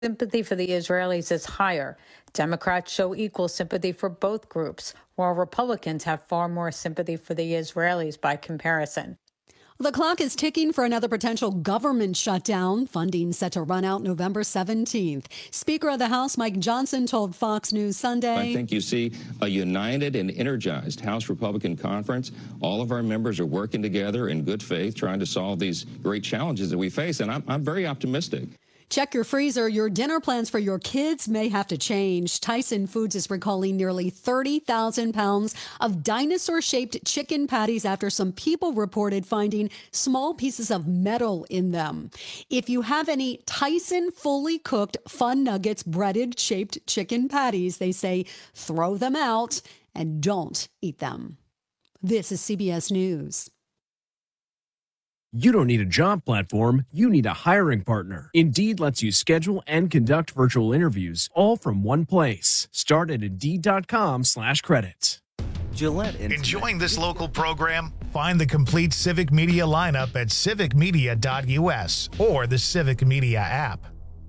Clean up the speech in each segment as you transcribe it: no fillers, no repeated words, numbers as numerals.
Sympathy for the Israelis is higher. Democrats show equal sympathy for both groups, while Republicans have far more sympathy for the Israelis by comparison. The clock is ticking for another potential government shutdown. Funding set to run out November 17th. Speaker of the House Mike Johnson told Fox News Sunday, I think you see a united and energized House Republican conference. All of our members are working together in good faith, trying to solve these great challenges that we face, and I'm very optimistic. Check your freezer. Your dinner plans for your kids may have to change. Tyson Foods is recalling nearly 30,000 pounds of dinosaur-shaped chicken patties after some people reported finding small pieces of metal in them. If you have any Tyson fully cooked Fun Nuggets breaded shaped chicken patties, they say throw them out and don't eat them. This is CBS News. You don't need a job platform, you need a hiring partner. Indeed lets you schedule and conduct virtual interviews all from one place. Start at Indeed.com/credits. Gillette. Enjoying this local program? Find the complete Civic Media lineup at civicmedia.us or the Civic Media app.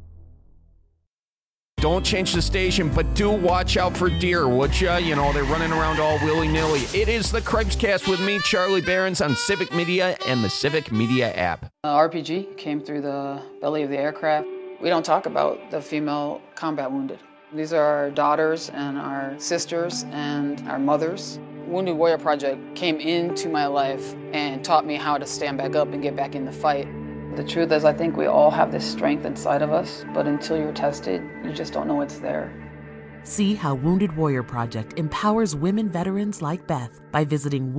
Don't change the station, but do watch out for deer, would ya? You know, they're running around all willy-nilly. It is the Craig's Cast with me, Charlie Behrens, on Civic Media and the Civic Media app. RPG came through the belly of the aircraft. We don't talk about the female combat wounded. These are our daughters and our sisters and our mothers. Wounded Warrior Project came into my life and taught me how to stand back up and get back in the fight. The truth is, I think we all have this strength inside of us, but until you're tested, you just don't know it's there. See how Wounded Warrior Project empowers women veterans like Beth by visiting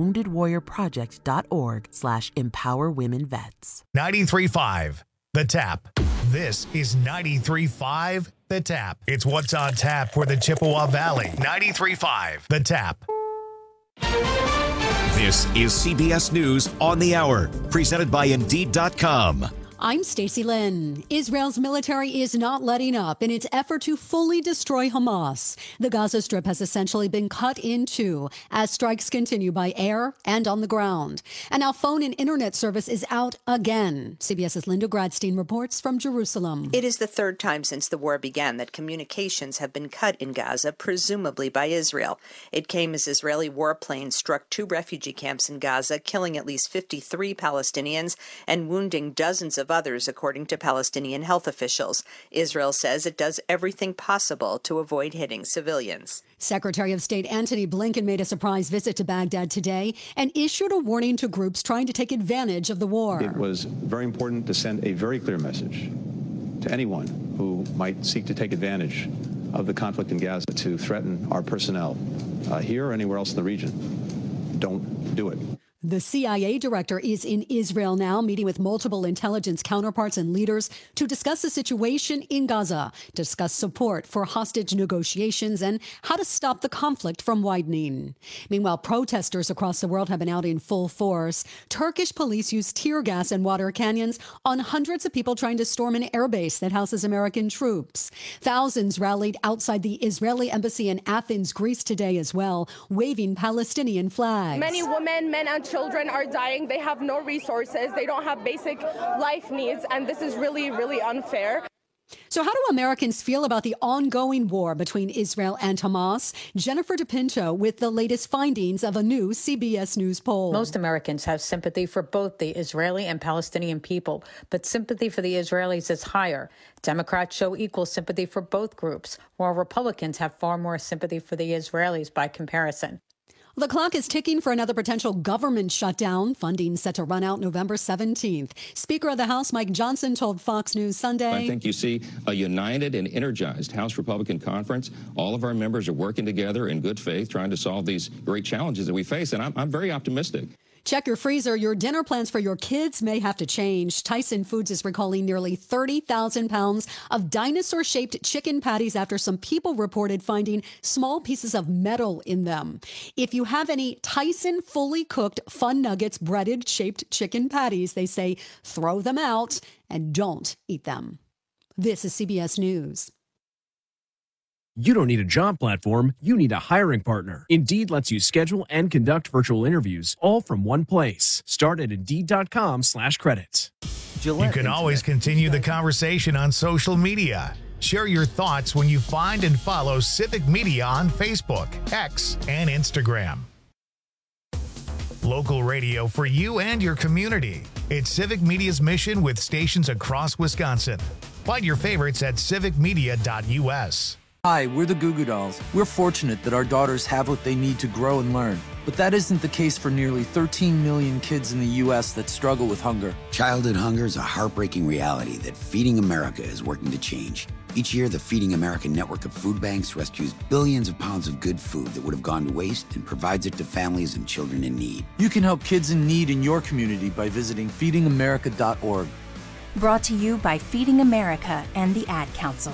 woundedwarriorproject.org/empowerwomenvets. 93.5 The Tap. This is 93.5 The Tap. It's what's on tap for the Chippewa Valley. 93.5 The Tap. This is CBS News on the Hour, presented by Indeed.com. I'm Stacey Lynn. Israel's military is not letting up in its effort to fully destroy Hamas. The Gaza Strip has essentially been cut in two as strikes continue by air and on the ground. And now phone and internet service is out again. CBS's Linda Gradstein reports from Jerusalem. It is the third time since the war began that communications have been cut in Gaza, presumably by Israel. It came as Israeli warplanes struck two refugee camps in Gaza, killing at least 53 Palestinians and wounding dozens of others, according to Palestinian health officials. Israel says it does everything possible to avoid hitting civilians. Secretary of State Antony Blinken made a surprise visit to Baghdad today and issued a warning to groups trying to take advantage of the war. It was very important to send a very clear message to anyone who might seek to take advantage of the conflict in Gaza to threaten our personnel here or anywhere else in the region. Don't do it. The CIA director is in Israel now, meeting with multiple intelligence counterparts and leaders to discuss the situation in Gaza, discuss support for hostage negotiations, and how to stop the conflict from widening. Meanwhile, protesters across the world have been out in full force. Turkish police used tear gas and water cannons on hundreds of people trying to storm an airbase that houses American troops. Thousands rallied outside the Israeli embassy in Athens, Greece today as well, waving Palestinian flags. Many women, men, and children are dying. They have no resources. They don't have basic life needs. And this is really, really unfair. So how do Americans feel about the ongoing war between Israel and Hamas? Jennifer DePinto with the latest findings of a new CBS News poll. Most Americans have sympathy for both the Israeli and Palestinian people, but sympathy for the Israelis is higher. Democrats show equal sympathy for both groups, while Republicans have far more sympathy for the Israelis by comparison. The clock is ticking for another potential government shutdown. Funding set to run out November 17th. Speaker of the House Mike Johnson told Fox News Sunday, I think you see a united and energized House Republican conference. All of our members are working together in good faith, trying to solve these great challenges that we face, and I'm very optimistic. Check your freezer. Your dinner plans for your kids may have to change. Tyson Foods is recalling nearly 30,000 pounds of dinosaur-shaped chicken patties after some people reported finding small pieces of metal in them. If you have any Tyson fully cooked Fun Nuggets breaded shaped chicken patties, they say throw them out and don't eat them. This is CBS News. You don't need a job platform, you need a hiring partner. Indeed lets you schedule and conduct virtual interviews all from one place. Start at Indeed.com/credits. You can always continue the conversation on social media. Share your thoughts when you find and follow Civic Media on Facebook, X, and Instagram. Local radio for you and your community. It's Civic Media's mission with stations across Wisconsin. Find your favorites at civicmedia.us. Hi, we're the Goo Goo Dolls. We're fortunate that our daughters have what they need to grow and learn. But that isn't the case for nearly 13 million kids in the U.S. that struggle with hunger. Childhood hunger is a heartbreaking reality that Feeding America is working to change. Each year, the Feeding America network of food banks rescues billions of pounds of good food that would have gone to waste and provides it to families and children in need. You can help kids in need in your community by visiting feedingamerica.org. Brought to you by Feeding America and the Ad Council.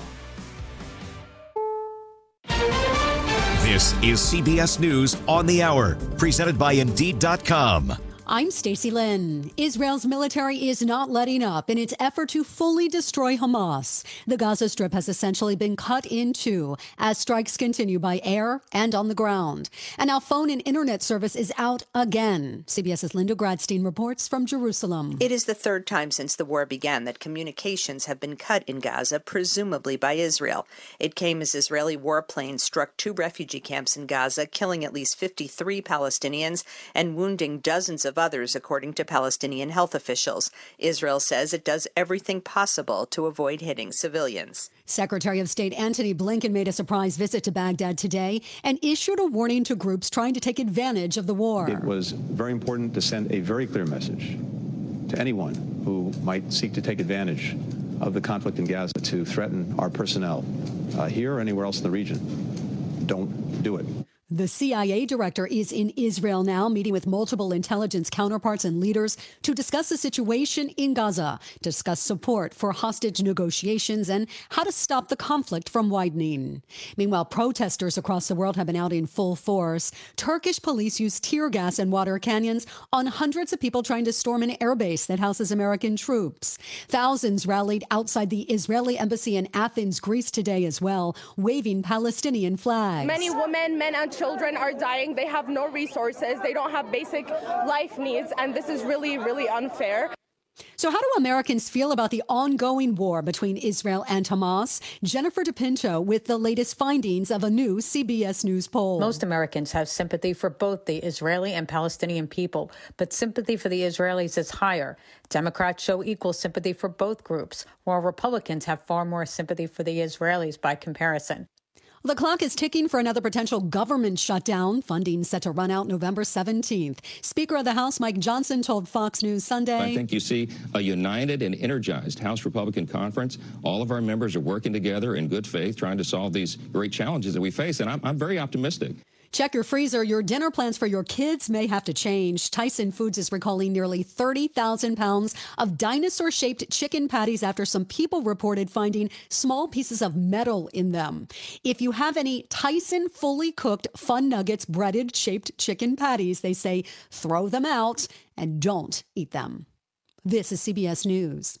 This is CBS News on the Hour, presented by Indeed.com. I'm Stacey Lynn. Israel's military is not letting up in its effort to fully destroy Hamas. The Gaza Strip has essentially been cut in two as strikes continue by air and on the ground. And now phone and internet service is out again. CBS's Linda Gradstein reports from Jerusalem. It is the third time since the war began that communications have been cut in Gaza, presumably by Israel. It came as Israeli warplanes struck 2 refugee camps in Gaza, killing at least 53 Palestinians and wounding dozens of others, according to Palestinian health officials. Israel says it does everything possible to avoid hitting civilians. Secretary of State Antony Blinken made a surprise visit to Baghdad today and issued a warning to groups trying to take advantage of the war. It was very important to send a very clear message to anyone who might seek to take advantage of the conflict in Gaza to threaten our personnel here or anywhere else in the region. Don't do it. The CIA director is in Israel now, meeting with multiple intelligence counterparts and leaders to discuss the situation in Gaza, discuss support for hostage negotiations, and how to stop the conflict from widening. Meanwhile, protesters across the world have been out in full force. Turkish police used tear gas and water cannons on hundreds of people trying to storm an airbase that houses American troops. Thousands rallied outside the Israeli embassy in Athens, Greece today as well, waving Palestinian flags. Many women, men, and children are dying. They have no resources. They don't have basic life needs, and this is really, really unfair. So how do Americans feel about the ongoing war between Israel and Hamas? Jennifer DePinto with the latest findings of a new CBS News poll. Most Americans have sympathy for both the Israeli and Palestinian people, but sympathy for the Israelis is higher. Democrats show equal sympathy for both groups, while Republicans have far more sympathy for the Israelis by comparison. The clock is ticking for another potential government shutdown. Funding set to run out November 17th. Speaker of the House Mike Johnson told Fox News Sunday. I think you see a united and energized House Republican conference. All of our members are working together in good faith, trying to solve these great challenges that we face, and I'm very optimistic. Check your freezer. Your dinner plans for your kids may have to change. Tyson Foods is recalling nearly 30,000 pounds of dinosaur-shaped chicken patties after some people reported finding small pieces of metal in them. If you have any Tyson fully cooked Fun Nuggets breaded shaped chicken patties, they say throw them out and don't eat them. This is CBS News.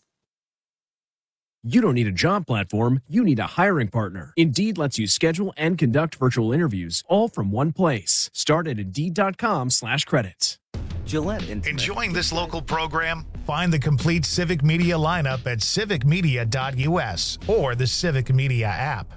You don't need a job platform, you need a hiring partner. Indeed lets you schedule and conduct virtual interviews all from one place. Start at Indeed.com/credits. Gillette Intimate. Enjoying this local program? Find the complete Civic Media lineup at civicmedia.us or the Civic Media app.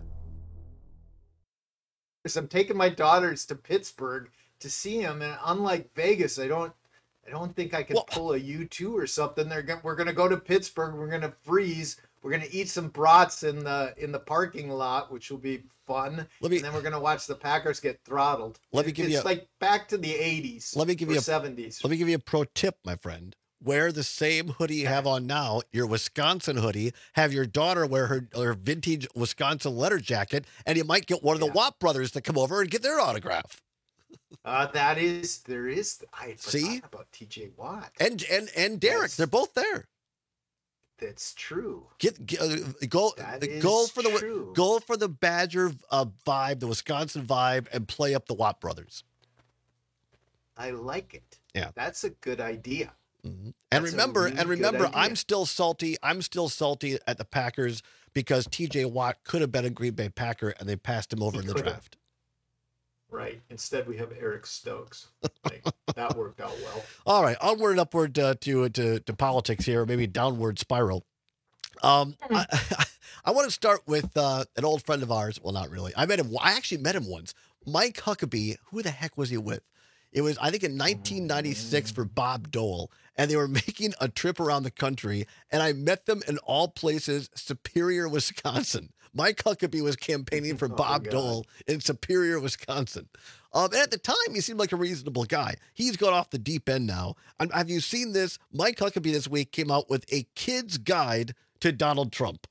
I'm taking my daughters to Pittsburgh to see them, and unlike Vegas, I don't think I can pull a U2 or something. We're going to go to Pittsburgh. We're going to freeze. We're going to eat some brats in the parking lot, which will be fun. And then we're going to watch the Packers get throttled. It's like back to the 80s or 70s. Let me give you a pro tip, my friend. Wear the same hoodie you have on now, your Wisconsin hoodie. Have your daughter wear her vintage Wisconsin letter jacket, and you might get one of the Watt brothers to come over and get their autograph. There is. I had forgotten about TJ Watt and Derek. They're both there. That's true. Go for the Badger vibe, the Wisconsin vibe, and play up the Watt brothers. I like it. Yeah, that's a good idea. Mm-hmm. And remember, I'm still salty. I'm still salty at the Packers because TJ Watt could have been a Green Bay Packer, and they passed him over in the draft. Right. Instead, we have Eric Stokes. That worked out well. All right. Onward and upward to politics here, maybe downward spiral. I want to start with an old friend of ours. Well, not really. I actually met him once. Mike Huckabee. Who the heck was he with? It was, I think, in 1996 for Bob Dole, and they were making a trip around the country, and I met them in all places, Superior, Wisconsin. Mike Huckabee was campaigning for Bob Dole in Superior, Wisconsin. And at the time, he seemed like a reasonable guy. He's gone off the deep end now. Have you seen this? Mike Huckabee this week came out with a kid's guide to Donald Trump.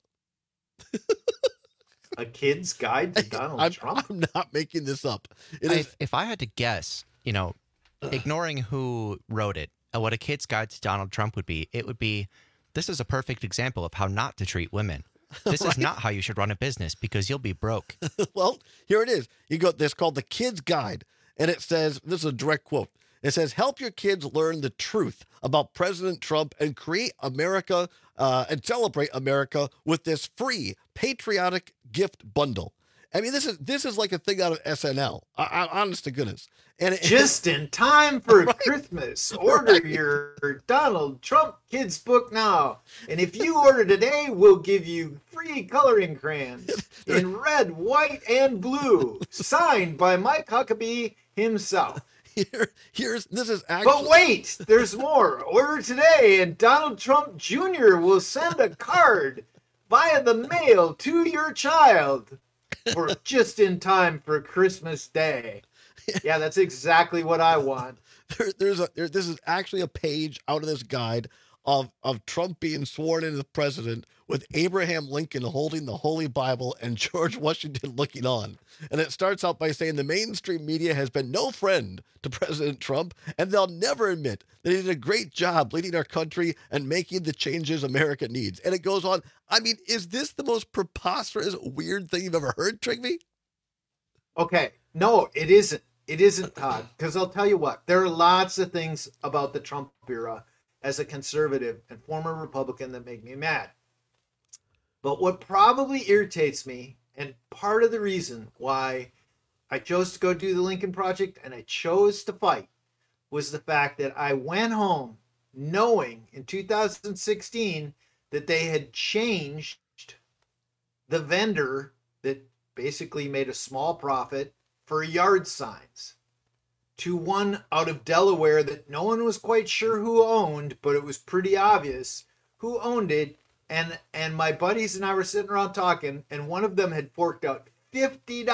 A kid's guide to Donald Trump? I'm not making this up. If I had to guess, ignoring who wrote it, what a kid's guide to Donald Trump would be, it would be, this is a perfect example of how not to treat women. This is not how you should run a business because you'll be broke. Well, here it is. You got this called the Kid's Guide, and it says, this is a direct quote. It says, help your kids learn the truth about President Trump and create America and celebrate America with this free patriotic gift bundle. I mean, this is like a thing out of SNL. Honest to goodness. And just in time for Christmas. Order your Donald Trump kids book now. And if you order today, we'll give you free coloring crayons in red, white, and blue. Signed by Mike Huckabee himself. This is actually... But wait, there's more. Order today, and Donald Trump Jr. will send a card via the mail to your child. For just in time for Christmas Day. Yeah, that's exactly what I want. This is actually a page out of this guide of Trump being sworn in as president with Abraham Lincoln holding the Holy Bible and George Washington looking on. And it starts out by saying the mainstream media has been no friend to President Trump, and they'll never admit that he did a great job leading our country and making the changes America needs. And it goes on. I mean, is this the most preposterous, weird thing you've ever heard, Trigby? Okay. No, it isn't. It isn't, Todd. Because I'll tell you what, there are lots of things about the Trump era as a conservative and former Republican that make me mad. But what probably irritates me, and part of the reason why I chose to go do the Lincoln Project and I chose to fight, was the fact that I went home knowing in 2016 that they had changed the vendor that basically made a small profit for yard signs to one out of Delaware that no one was quite sure who owned, but it was pretty obvious who owned it. And my buddies and I were sitting around talking, and one of them had forked out $50.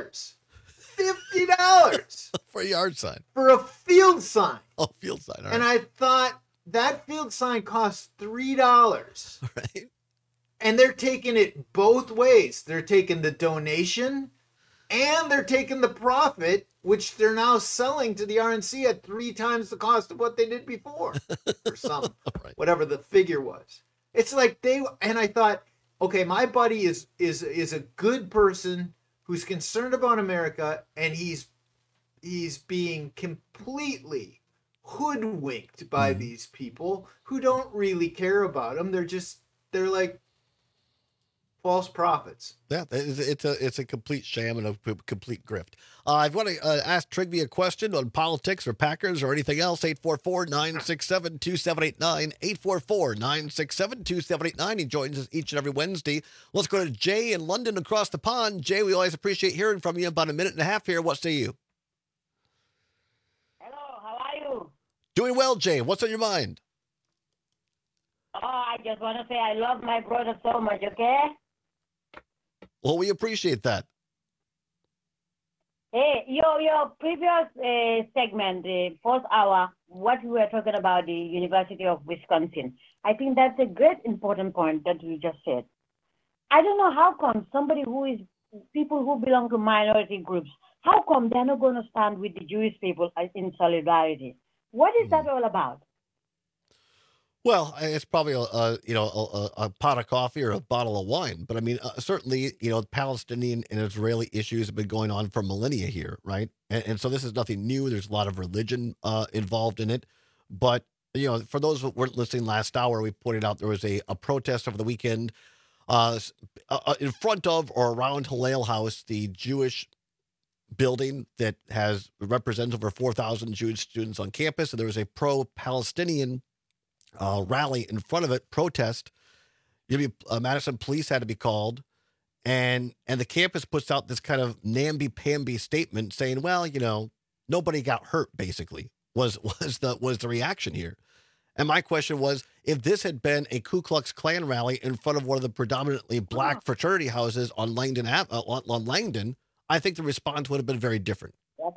$50 for a yard sign. For a field sign. Oh, field sign. All right. And I thought that field sign costs $3. Right. And they're taking it both ways. They're taking the donation and they're taking the profit, which they're now selling to the RNC at 3 times the cost of what they did before, or some, whatever the figure was. It's like and I thought, okay, my buddy is a good person who's concerned about America, and he's being completely hoodwinked by these people who don't really care about him. They're like false prophets. Yeah, it's a complete sham and a complete grift. I want to ask Trigby a question on politics or Packers or anything else. 844-967-2789. 844-967-2789. He joins us each and every Wednesday. Let's go to Jay in London across the pond. Jay, we always appreciate hearing from you. About a minute and a half here. What say you? Hello, how are you? Doing well, Jay. What's on your mind? Oh, I just want to say I love my brother so much, okay? Well, we appreciate that. Hey, your previous segment, the first hour, what we were talking about the University of Wisconsin, I think that's a great important point that you just said. I don't know how come people who belong to minority groups, how come they're not going to stand with the Jewish people in solidarity? What is that all about? Well, it's probably a pot of coffee or a bottle of wine, but I mean, certainly, Palestinian and Israeli issues have been going on for millennia here, right? And so this is nothing new. There's a lot of religion involved in it, but for those who weren't listening last hour, we pointed out there was a protest over the weekend in front of or around Hillel House, the Jewish building that represents over 4,000 Jewish students on campus, and there was a pro-Palestinian rally in front of it, protest. Madison police had to be called, and the campus puts out this kind of namby-pamby statement saying, well, nobody got hurt, basically, was the reaction here. And my question was, if this had been a Ku Klux Klan rally in front of one of the predominantly black fraternity houses on Langdon, I think the response would have been very different.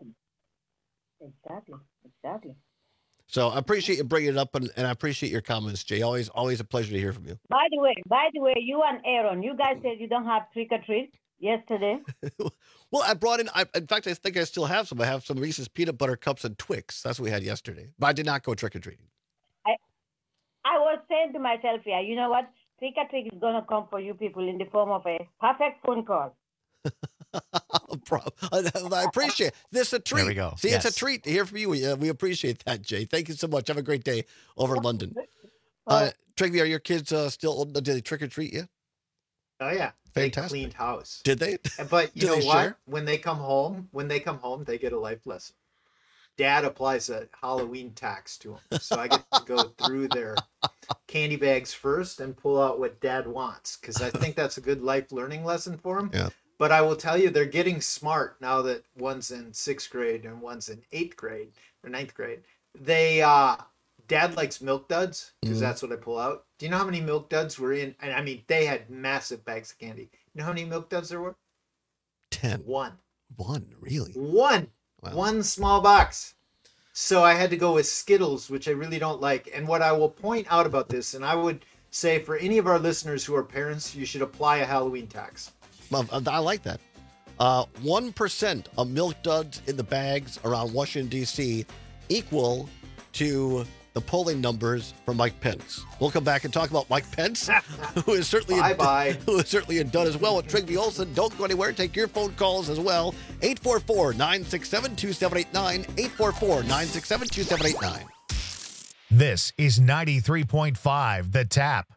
Exactly. So I appreciate you bringing it up, and I appreciate your comments, Jay. Always a pleasure to hear from you. By the way, you and Aaron, you guys said you don't have trick or treat yesterday. Well, I brought in. In fact, I think I still have some. I have some Reese's peanut butter cups and Twix. That's what we had yesterday. But I did not go trick or treating. I was saying to myself, you know what? Trick or treat is gonna come for you people in the form of a perfect phone call. I appreciate it. This is a treat. There we go. See, It's a treat to hear from you. We appreciate that, Jay. Thank you so much. Have a great day over in London. Trigby, are your kids still? Did they trick or treat you? Oh yeah, fantastic. They cleaned house. Did they? But you know what? Share? When they come home, they get a life lesson. Dad applies a Halloween tax to them, so I get to go through their candy bags first and pull out what Dad wants, because I think that's a good life learning lesson for them. Yeah. But I will tell you, they're getting smart now that one's in 6th grade and one's in 8th grade or 9th grade. Dad likes Milk Duds, because that's what I pull out. Do you know how many Milk Duds were in? And I mean, they had massive bags of candy. You know how many Milk Duds there were? 10. One, really? One. Wow. One small box. So I had to go with Skittles, which I really don't like. And what I will point out about this, and I would say for any of our listeners who are parents, you should apply a Halloween tax. I like that. 1% of Milk Duds in the bags around Washington, D.C. equal to the polling numbers for Mike Pence. We'll come back and talk about Mike Pence, who is certainly a dud as well with Trigby Olson. Don't go anywhere. Take your phone calls as well. 844-967-2789. 844-967-2789. This is 93.5 The Tap.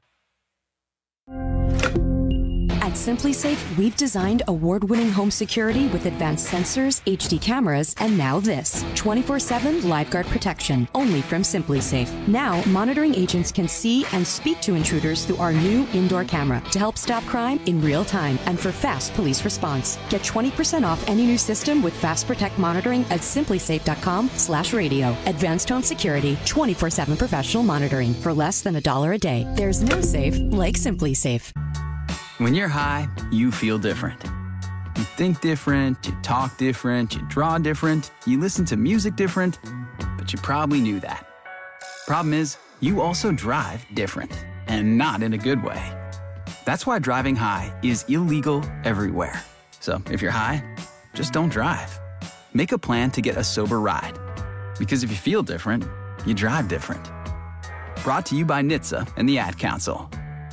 At SimpliSafe, we've designed award-winning home security with advanced sensors, HD cameras, and now this, 24/7 LifeGuard protection, only from SimpliSafe. Now, monitoring agents can see and speak to intruders through our new indoor camera to help stop crime in real time and for fast police response. Get 20% off any new system with Fast Protect monitoring at simplisafe.com/radio. Advanced home security, 24/7 professional monitoring for less than $1 a day. There's no safe like SimpliSafe. When you're high, you feel different. You think different, you talk different, you draw different, you listen to music different, but you probably knew that. Problem is, you also drive different, and not in a good way. That's why driving high is illegal everywhere. So if you're high, just don't drive. Make a plan to get a sober ride. Because if you feel different, you drive different. Brought to you by NHTSA and the Ad Council.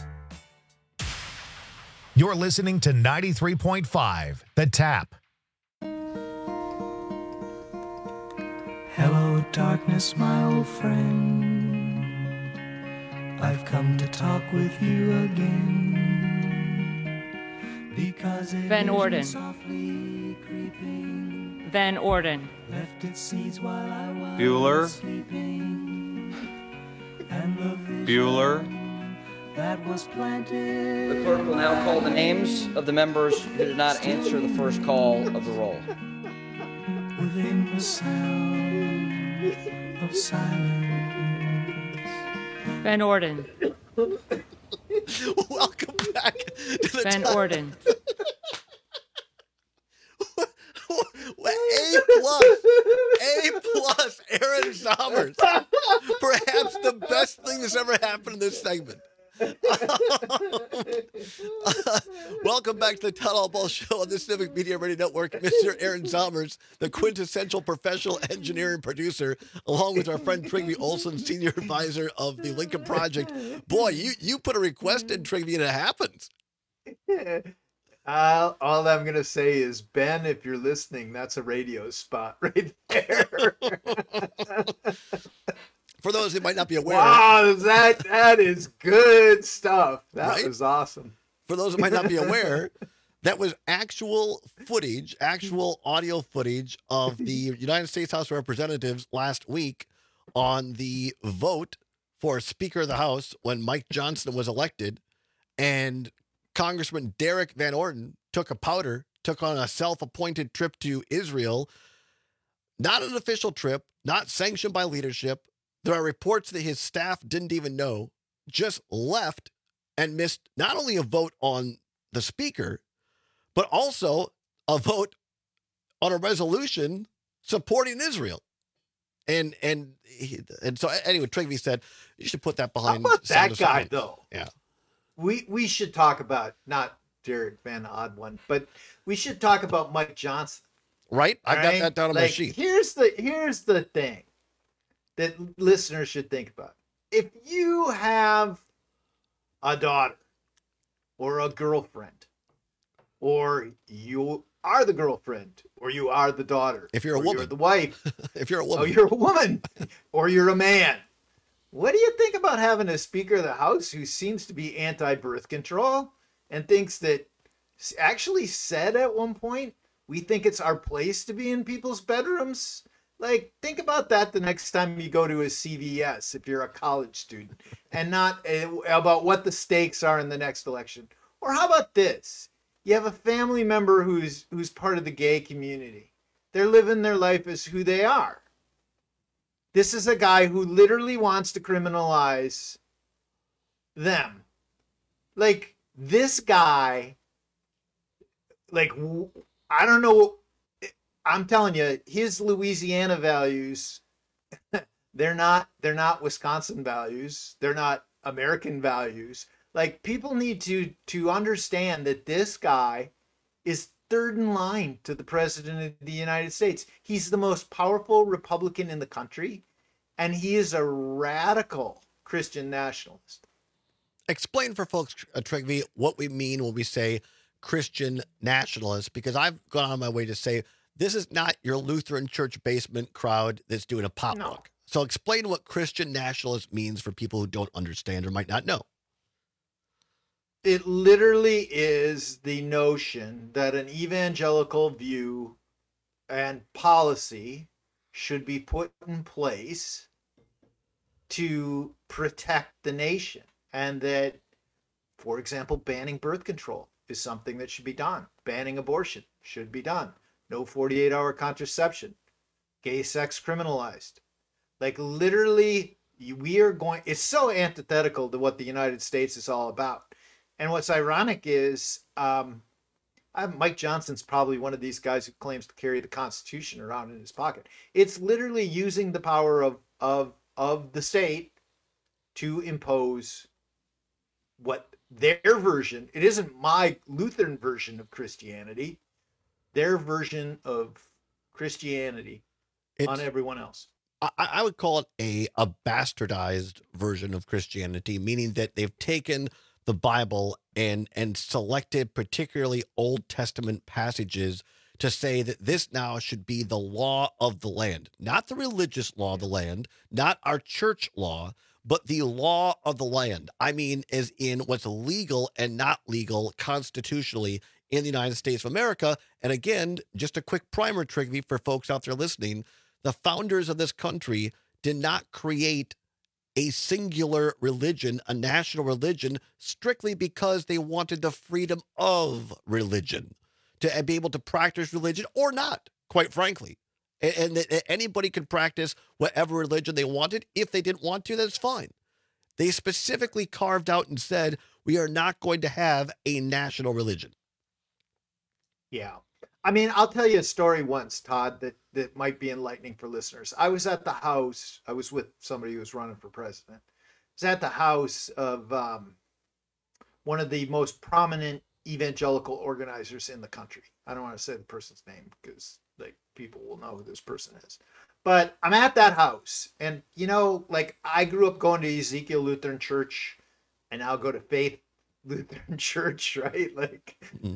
You're listening to 93.5 The Tap. Hello, darkness, my old friend. I've come to talk with you again. Because Van Orden. Van Orden. Left its seeds while I was Bueller. sleeping. And the vision Bueller. that was planted. The clerk will now call the names of the members who did not answer the first call of the roll. Within the sound of silence. Van Orden. Welcome back to the Van Tap. Orden. A plus, Aaron Sommers. Perhaps the best thing that's ever happened in this segment. Welcome back to the Town Hall Ball Show on the Civic Media Radio Network. Mr. Aaron Sommers, the quintessential professional engineer and producer, along with our friend Trigby Olson, senior advisor of the Lincoln Project. Boy, you put a request in, Trigby, and it happens. All I'm going to say is, Ben, if you're listening, that's a radio spot right there. For those who might not be aware. Wow, that is good stuff. That was awesome. For those who might not be aware, that was actual audio footage of the United States House of Representatives last week on the vote for Speaker of the House when Mike Johnson was elected. and Congressman Derek Van Orden took on a self-appointed trip to Israel, not an official trip, not sanctioned by leadership. There are reports that his staff didn't even know, just left and missed not only a vote on the speaker, but also a vote on a resolution supporting Israel. And so anyway, Trygve said you should put that behind. How about that guy though? Yeah, we should talk about not Derek Van Oddone, but we should talk about Mike Johnson. Right, I got that down on my sheet. Here's the thing that listeners should think about. If you have a daughter or a girlfriend, or you are the girlfriend, or you are the daughter, if you're a woman, you're the wife, if you're a woman, oh, you're a woman, or you're a man. What do you think about having a Speaker of the House who seems to be anti-birth control and thinks that actually said at one point, we think it's our place to be in people's bedrooms? Like, think about that the next time you go to a CVS if you're a college student, and not about what the stakes are in the next election. Or how about this? You have a family member who's part of the gay community. They're living their life as who they are. This is a guy who literally wants to criminalize them. Like, this guy, like, I don't know. I'm telling you, his Louisiana values, they're not Wisconsin values. They're not American values. Like, people need to understand that this guy is third in line to the president of the United States. He's the most powerful Republican in the country, and he is a radical Christian nationalist. Explain for folks, Trygve, what we mean when we say Christian nationalist, because I've gone on my way to say this is not your Lutheran church basement crowd that's doing a potluck. No. So explain what Christian nationalist means for people who don't understand or might not know. It literally is the notion that an evangelical view and policy should be put in place to protect the nation, and that, for example, banning birth control is something that should be done. Banning abortion should be done. No 48-hour contraception. Gay sex criminalized. Like, literally, it's so antithetical to what the United States is all about. And what's ironic is Mike Johnson's probably one of these guys who claims to carry the Constitution around in his pocket. It's literally using the power of the state to impose what their version, it isn't my Lutheran version of Christianity, their version of Christianity on everyone else. I would call it a bastardized version of Christianity, meaning that they've taken the Bible and selected particularly Old Testament passages to say that this now should be the law of the land, not the religious law of the land, not our church law, but the law of the land. I mean, as in what's legal and not legal constitutionally in the United States of America. And again, just a quick primer, Trygve, for folks out there listening, the founders of this country did not create a singular religion, a national religion, strictly because they wanted the freedom of religion, to be able to practice religion or not, quite frankly. And that anybody could practice whatever religion they wanted. If they didn't want to, that's fine. They specifically carved out and said, we are not going to have a national religion. Yeah. I mean, I'll tell you a story once, Todd, that might be enlightening for listeners. I was at the house. I was with somebody who was running for president. I was at the house of one of the most prominent evangelical organizers in the country. I don't want to say the person's name because like people will know who this person is. But I'm at that house, and you know, like I grew up going to Ezekiel Lutheran Church, and now go to Faith Lutheran Church, right? Like,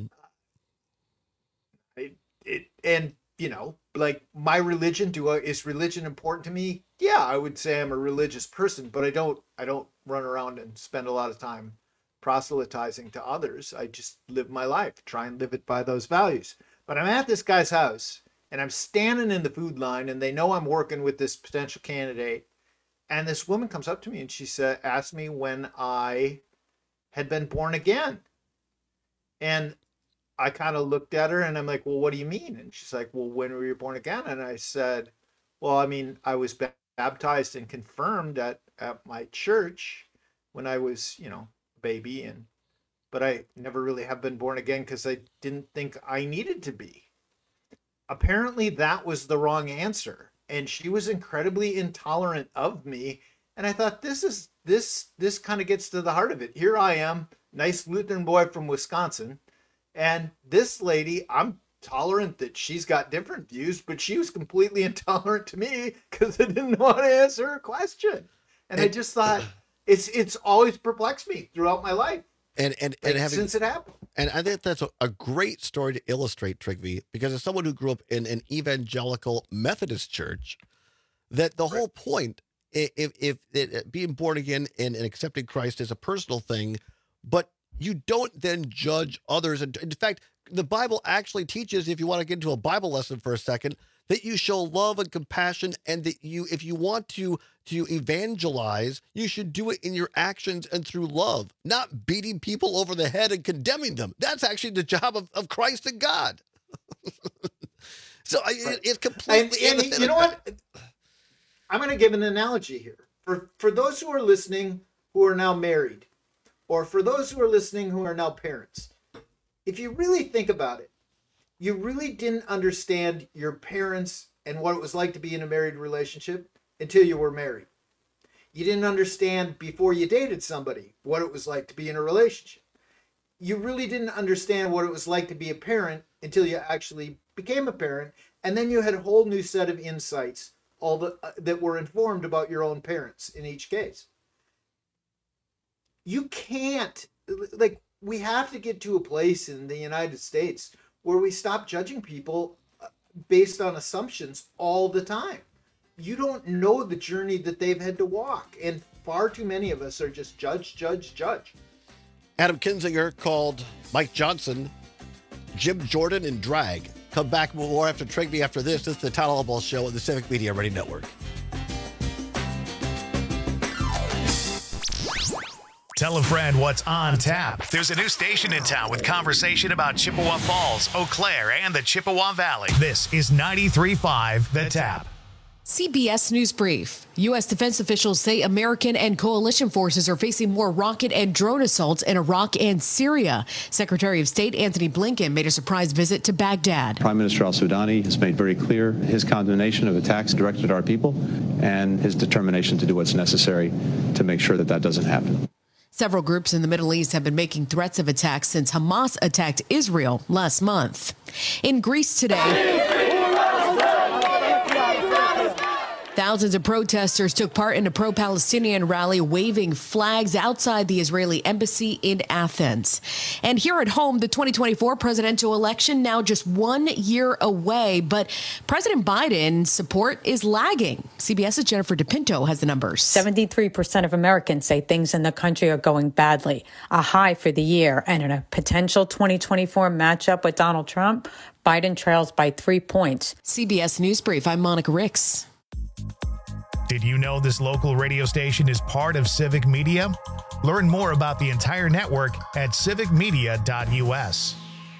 and you know, like my religion, is religion important to me? Yeah, I would say I'm a religious person, but I don't run around and spend a lot of time proselytizing to others. I just live my life, try and live it by those values. But I'm at this guy's house, and I'm standing in the food line, and they know I'm working with this potential candidate. And this woman comes up to me, and she asked me when I had been born again. And I kind of looked at her and I'm like, well, what do you mean? And she's like, well, when were you born again? And I said, well, I mean, I was baptized and confirmed at my church when I was, a baby, but I never really have been born again because I didn't think I needed to be. Apparently that was the wrong answer. And she was incredibly intolerant of me. And I thought, this kind of gets to the heart of it. Here I am, nice Lutheran boy from Wisconsin. And this lady, I'm tolerant that she's got different views, but she was completely intolerant to me because I didn't know how to answer her question. And I just thought, it's always perplexed me throughout my life. And since it happened. And I think that's a great story to illustrate, Trygve, because as someone who grew up in an evangelical Methodist church, that the whole point, if being born again and accepting Christ is a personal thing, but you don't then judge others. And in fact, the Bible actually teaches, if you want to get into a Bible lesson for a second, that you show love and compassion, and that if you want to evangelize, you should do it in your actions and through love, not beating people over the head and condemning them. That's actually the job of Christ and God. So it's completely. And you know what? I'm going to give an analogy here. For those who are listening who are now married, or for those who are listening who are now parents, if you really think about it, you really didn't understand your parents and what it was like to be in a married relationship until you were married. You didn't understand before you dated somebody what it was like to be in a relationship. You really didn't understand what it was like to be a parent until you actually became a parent, and then you had a whole new set of insights that were informed about your own parents in each case. You can't, we have to get to a place in the United States where we stop judging people based on assumptions all the time. You don't know the journey that they've had to walk, and far too many of us are just judge. Adam Kinzinger called Mike Johnson Jim Jordan in drag. Come back more after Trygve after this. This is the Todd Alabal Show on the Civic Media Ready Network. Tell a friend what's on tap. There's a new station in town with conversation about Chippewa Falls, Eau Claire, and the Chippewa Valley. This is 93.5 The Tap. CBS News Brief. U.S. defense officials say American and coalition forces are facing more rocket and drone assaults in Iraq and Syria. Secretary of State Antony Blinken made a surprise visit to Baghdad. Prime Minister al-Sudani has made very clear his condemnation of attacks directed at our people and his determination to do what's necessary to make sure that doesn't happen. Several groups in the Middle East have been making threats of attacks since Hamas attacked Israel last month. In Greece today, thousands of protesters took part in a pro-Palestinian rally waving flags outside the Israeli embassy in Athens. And here at home, the 2024 presidential election now just 1 year away, but President Biden's support is lagging. CBS's Jennifer DePinto has the numbers. 73% of Americans say things in the country are going badly, a high for the year. And in a potential 2024 matchup with Donald Trump, Biden trails by 3 points. CBS News Brief, I'm Monica Ricks. Did you know this local radio station is part of Civic Media? Learn more about the entire network at civicmedia.us.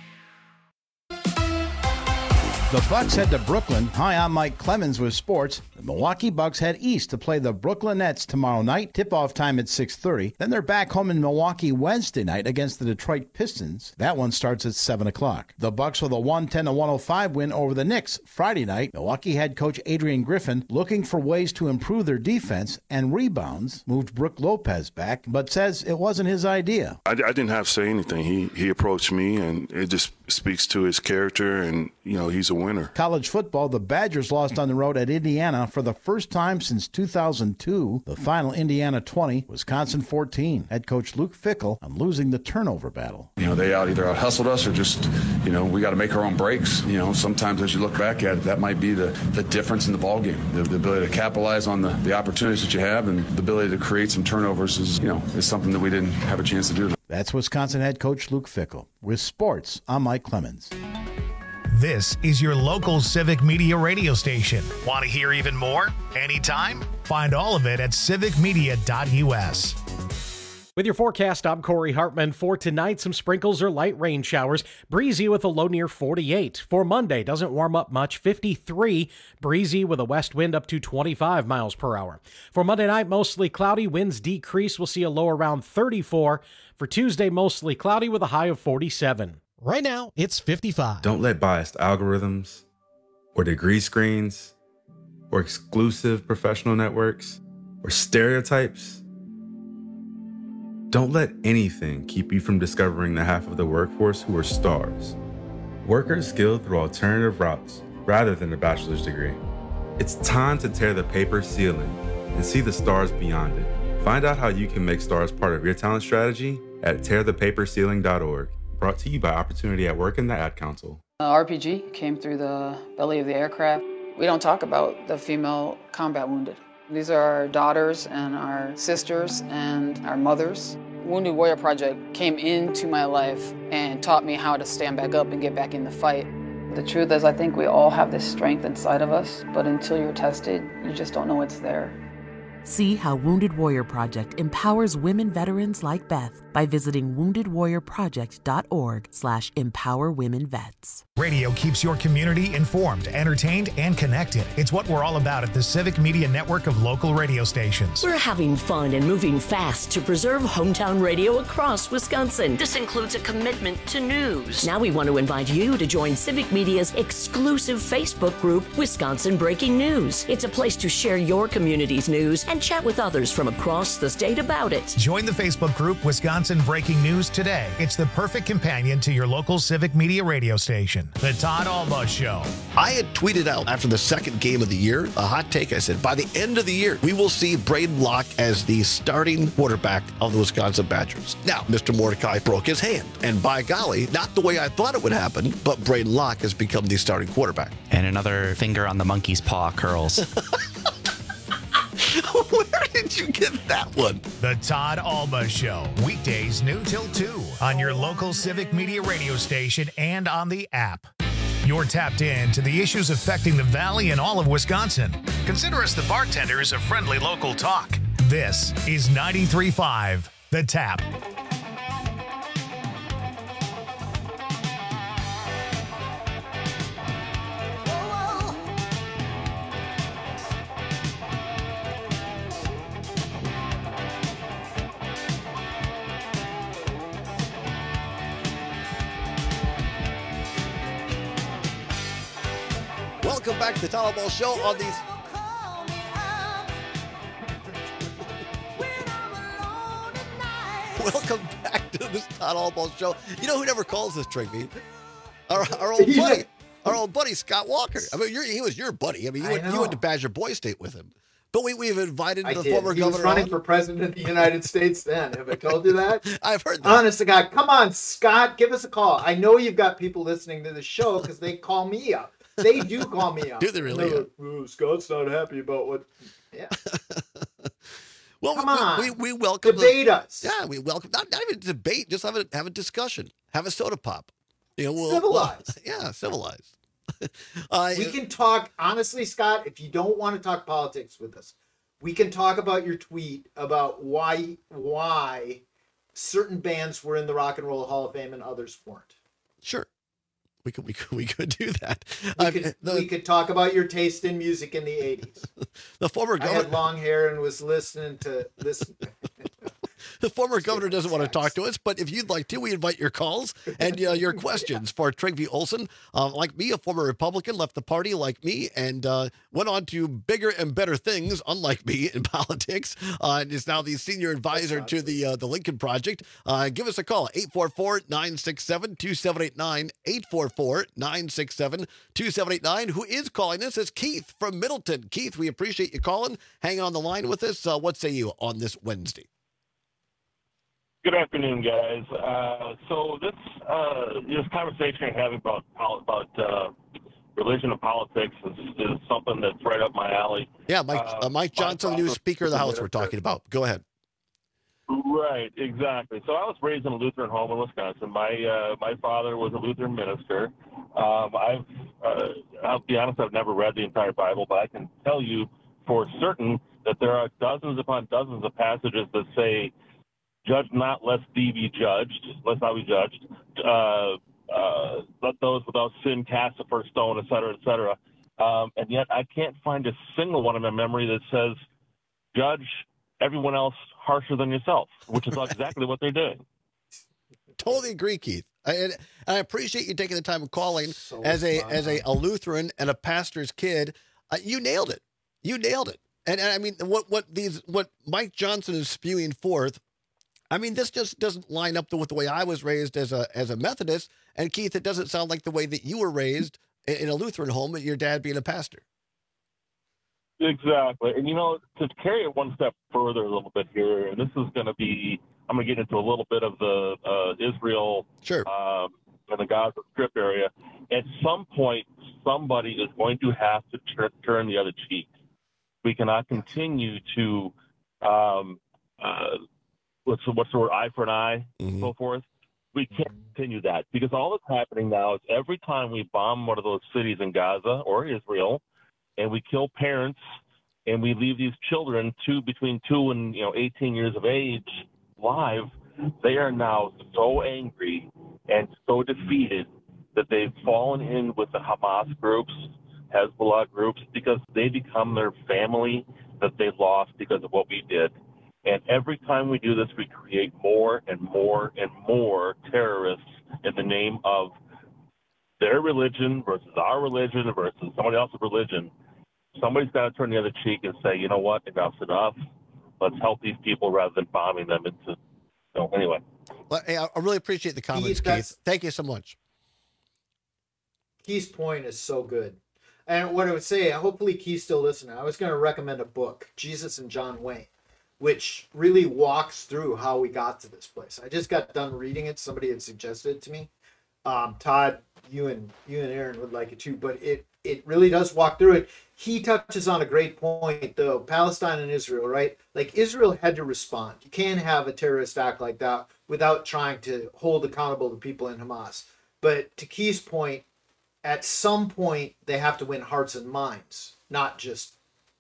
The Bucks head to Brooklyn. Hi, I'm Mike Clemens with sports. The Milwaukee Bucks head east to play the Brooklyn Nets tomorrow night. Tip-off time at 6:30. Then they're back home in Milwaukee Wednesday night against the Detroit Pistons. That one starts at 7 o'clock. The Bucks with a 110-105 win over the Knicks Friday night. Milwaukee head coach Adrian Griffin looking for ways to improve their defense and rebounds. Moved Brook Lopez back, but says it wasn't his idea. I didn't have to say anything. He approached me, and it just speaks to his character, and, he's a winner. College football, the Badgers lost on the road at Indiana for the first time since 2002. The final Indiana 20, Wisconsin 14. Head coach Luke Fickell on losing the turnover battle. They either out hustled us or just, we got to make our own breaks. Sometimes as you look back at it, that might be the difference in the ballgame. The ability to capitalize on the opportunities that you have, and the ability to create some turnovers is something that we didn't have a chance to do. That's Wisconsin head coach Luke Fickell. With sports, I'm Mike Clemens. This is your local Civic Media radio station. Want to hear even more? Anytime? Find all of it at civicmedia.us. With your forecast, I'm Corey Hartman. For tonight, some sprinkles or light rain showers. Breezy with a low near 48. For Monday, doesn't warm up much, 53. Breezy with a west wind up to 25 miles per hour. For Monday night, mostly cloudy. Winds decrease. We'll see a low around 34. For Tuesday, mostly cloudy with a high of 47. Right now, it's 55. Don't let biased algorithms or degree screens or exclusive professional networks or stereotypes. Don't let anything keep you from discovering the half of the workforce who are stars. Workers skilled through alternative routes rather than a bachelor's degree. It's time to tear the paper ceiling and see the stars beyond it. Find out how you can make stars part of your talent strategy at tearthepaperceiling.org. Brought to you by Opportunity at Work and the Ad Council. RPG came through the belly of the aircraft. We don't talk about the female combat wounded. These are our daughters and our sisters and our mothers. Wounded Warrior Project came into my life and taught me how to stand back up and get back in the fight. The truth is, I think we all have this strength inside of us, but until you're tested, you just don't know it's there. See how Wounded Warrior Project empowers women veterans like Beth by visiting woundedwarriorproject.org/empowerwomenvets. Radio keeps your community informed, entertained, and connected. It's what we're all about at the Civic Media Network of local radio stations. We're having fun and moving fast to preserve hometown radio across Wisconsin. This includes a commitment to news. Now we want to invite you to join Civic Media's exclusive Facebook group, Wisconsin Breaking News. It's a place to share your community's news and chat with others from across the state about it. Join the Facebook group Wisconsin Breaking News today. It's the perfect companion to your local Civic Media radio station. The Todd Alba Show. I had tweeted out after the second game of the year, a hot take. I said, by the end of the year, we will see Braden Locke as the starting quarterback of the Wisconsin Badgers. Now, Mr. Mordecai broke his hand. And by golly, not the way I thought it would happen, but Braden Locke has become the starting quarterback. And another finger on the monkey's paw curls. Where did you get that one? The Todd Alba Show. Weekdays noon till 2 on your local Civic Media radio station and on the app. You're tapped in to the issues affecting the Valley and all of Wisconsin. Consider us the bartenders of friendly local talk. This is 93.5 The Tap. Welcome back to the Todd Ball Show on these. Welcome back to this Todd Ball Show. You know who never calls this, Trigby? Our old buddy Scott Walker. I mean, he was your buddy. I mean, you went to Badger Boy State with him. But we've invited the former governor. He was running for president of the United States then. Have I told you that? I've heard that. Honest to God, come on, Scott, give us a call. I know you've got people listening to the show because they call me up. They do call me up. Do they really? Like, oh, Scott's not happy about what. Yeah. Well, come on. We welcome debate us. Yeah, we welcome not even debate. Just have a discussion. Have a soda pop. You know, civilized. Civilized. We can talk honestly, Scott. If you don't want to talk politics with us, we can talk about your tweet about why certain bands were in the Rock and Roll Hall of Fame and others weren't. Sure. We could do that. We could talk about your taste in music in the 80s. The former governor I had long hair and was listening to this. The former governor doesn't want to talk to us, but if you'd like to, we invite your calls and your questions for Trygve Olsen. Like me, a former Republican, left the party like me, and went on to bigger and better things, unlike me, in politics, and is now the senior advisor to the Lincoln Project. Give us a call, 844-967-2789, 844-967-2789. Who is calling us is Keith from Middleton. Keith, we appreciate you calling. Hang on the line with us. What say you on this Wednesday? Good afternoon, guys. So this conversation you're having about religion and politics is something that's right up my alley. Yeah, Mike Johnson, the new Speaker of the House, we're talking about. Go ahead. Right, exactly. So I was raised in a Lutheran home in Wisconsin. My father was a Lutheran minister. I'll be honest, I've never read the entire Bible, but I can tell you for certain that there are dozens upon dozens of passages that say judge not, lest thee be judged. Let's not be judged. Let those without sin cast the first stone, et cetera, et cetera. And yet I can't find a single one in my memory that says, judge everyone else harsher than yourself, which is exactly what they're doing. Totally agree, Keith. And I appreciate you taking the time of calling as a Lutheran and a pastor's kid. You nailed it. You nailed it. And I mean, what Mike Johnson is spewing forth, I mean, this just doesn't line up with the way I was raised as a Methodist. And Keith, it doesn't sound like the way that you were raised in a Lutheran home, with your dad being a pastor. Exactly. And, to carry it one step further a little bit here, and this is going to be, I'm going to get into a little bit of the Israel and the Gaza Strip area. At some point, somebody is going to have to turn the other cheek. We cannot continue to, what's the word, eye for an eye, and so forth. We can't continue that, because all that's happening now is every time we bomb one of those cities in Gaza or Israel, and we kill parents, and we leave these children between 2 and 18 years of age live, they are now so angry and so defeated that they've fallen in with the Hamas groups, Hezbollah groups, because they become their family that they lost because of what we did. And every time we do this, we create more and more and more terrorists in the name of their religion versus our religion versus somebody else's religion. Somebody's got to turn the other cheek and say, you know what, enough's enough. Let's help these people rather than bombing them into. So anyway. Well, hey, I really appreciate the comments, Keith. Thank you so much. Keith's point is so good. And what I would say, hopefully Keith's still listening. I was going to recommend a book, Jesus and John Wayne, which really walks through how we got to this place. I just got done reading it. Somebody had suggested it to me. Todd, you and Aaron would like it too, but it really does walk through it. He touches on a great point, though. Palestine and Israel, right? Like, Israel had to respond. You can't have a terrorist act like that without trying to hold accountable the people in Hamas. But to Keith's point, at some point, they have to win hearts and minds, not just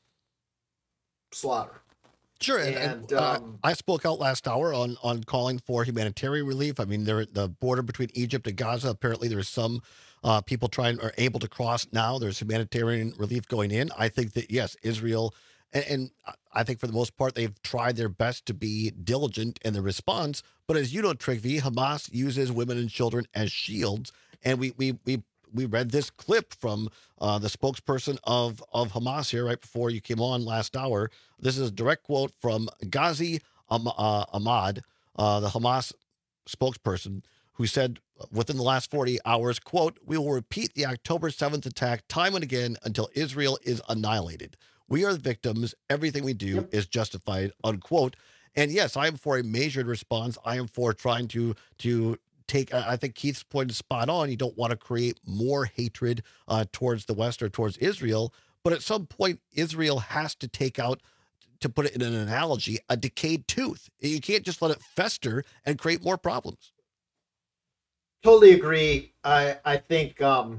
slaughter. Sure, and I spoke out last hour on calling for humanitarian relief. I mean, the border between Egypt and Gaza, apparently there's some people are able to cross now. There's humanitarian relief going in. I think that, yes, Israel, and I think for the most part, they've tried their best to be diligent in the response. But as you know, Trigvi, Hamas uses women and children as shields. And we read this clip from the spokesperson of Hamas here right before you came on last hour. This is a direct quote from Ghazi Ahmad, the Hamas spokesperson, who said within the last 40 hours, quote, "We will repeat the October 7th attack time and again until Israel is annihilated. We are the victims. Everything we do is justified," unquote. And yes, I am for a measured response. I am for trying to take, I think Keith's point is spot on. You don't want to create more hatred towards the West or towards Israel. But at some point, Israel has to take out, to put it in an analogy, a decayed tooth. You can't just let it fester and create more problems. Totally agree. I think the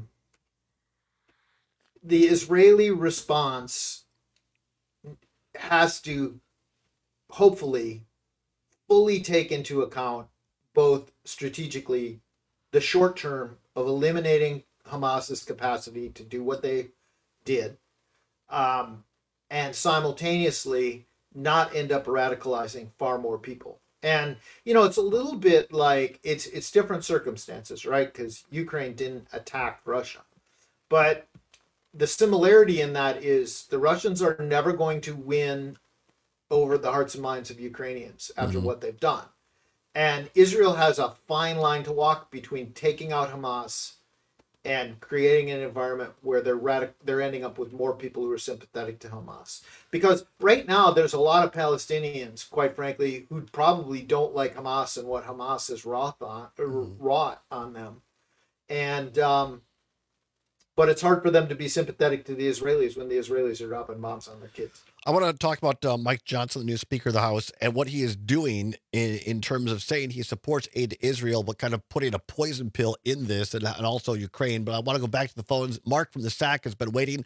Israeli response has to hopefully fully take into account both strategically the short term of eliminating Hamas's capacity to do what they did, and simultaneously not end up radicalizing far more people. And, it's a little bit like it's different circumstances, right? Because Ukraine didn't attack Russia. But the similarity in that is the Russians are never going to win over the hearts and minds of Ukrainians after what they've done. And Israel has a fine line to walk between taking out Hamas and creating an environment where they're ending up with more people who are sympathetic to Hamas. Because right now there's a lot of Palestinians, quite frankly, who probably don't like Hamas and what Hamas has wrought on them. And but it's hard for them to be sympathetic to the Israelis when the Israelis are dropping bombs on their kids. I want to talk about Mike Johnson, the new Speaker of the House, and what he is doing in terms of saying he supports aid to Israel, but kind of putting a poison pill in this, and also Ukraine. But I want to go back to the phones. Mark from the SAC has been waiting.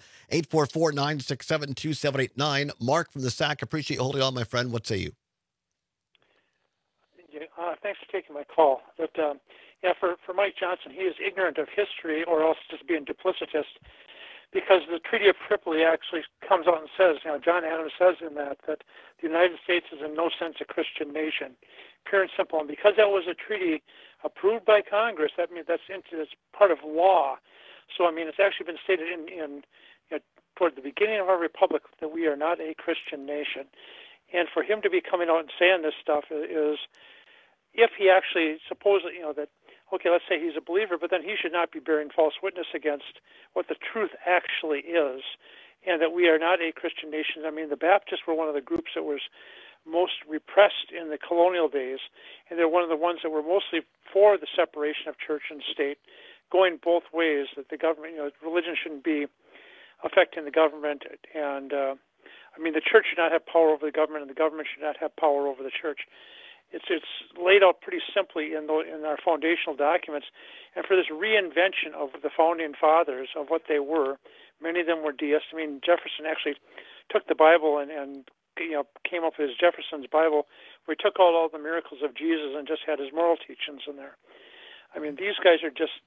844-967-2789. Mark from the SAC, appreciate you holding on, my friend. What say you? you. Thanks for taking my call. But for Mike Johnson, he is ignorant of history or else just being duplicitous, because the Treaty of Tripoli actually comes out and says, John Adams says in that the United States is in no sense a Christian nation, pure and simple. And because that was a treaty approved by Congress, that means that's part of law. So it's actually been stated in toward the beginning of our republic that we are not a Christian nation. And for him to be coming out and saying this stuff is, if he actually supposedly, okay, let's say he's a believer, but then he should not be bearing false witness against what the truth actually is, and that we are not a Christian nation. The Baptists were one of the groups that was most repressed in the colonial days, and they're one of the ones that were mostly for the separation of church and state, going both ways, that the government, religion shouldn't be affecting the government, and the church should not have power over the government, and the government should not have power over the church. It's laid out pretty simply in our foundational documents, and for this reinvention of the founding fathers of what they were, many of them were deists. Jefferson actually took the Bible and came up with his Jefferson's Bible, where he took all the miracles of Jesus and just had his moral teachings in there. These guys are just